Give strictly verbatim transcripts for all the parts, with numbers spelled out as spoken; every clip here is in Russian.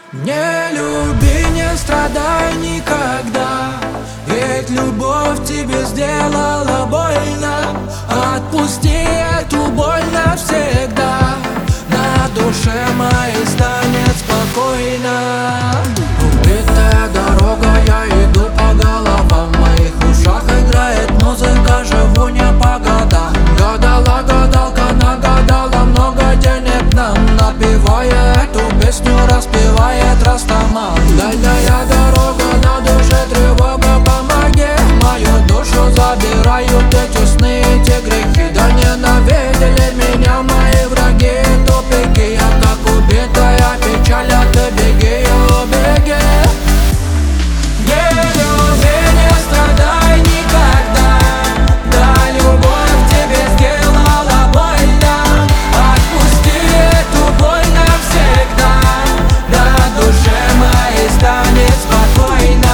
Не люби, не страдай никогда, ведь любовь тебе сделала больно. Отпусти эту боль навсегда, на душе моей станет спокойно. Убитая дорога, я иду по головам, в моих ушах играет музыка, живу не по годам. Гадала гадалка, нагадала много денег нам, напевая эту песню, распевает Растаман. Дальняя дорога, на душе тревога, помоги. Мою душу забирают эти сны, эти грехи. Да ненавидели меня мои враги, тупики. Я как убитая печаль, а ты беги, о, беги. Не люби, не страдай никогда, да любовь тебе сделала больно. Отпусти эту боль навсегда, на душе моей станет спокойно.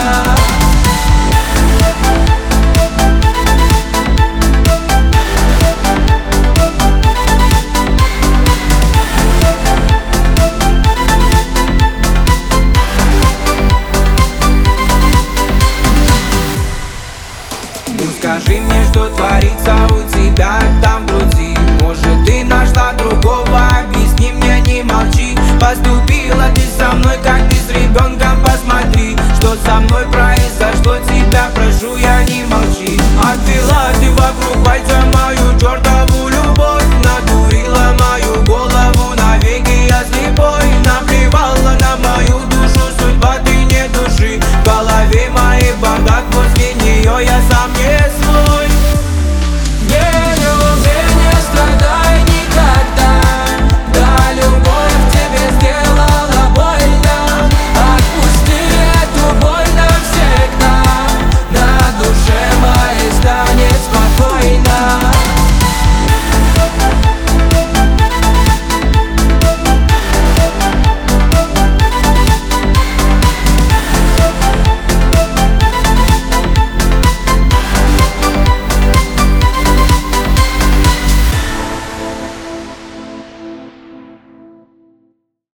Ну скажи мне, что творится у тебя там в груди. Может, ты нашла другого, объясни мне, не молчи. Поступила ты со мной, как ты с ребенком, посмотри, что со мной произошло. Тебя прошу, я не молчи. Обвела ты вокруг пальца мою чертову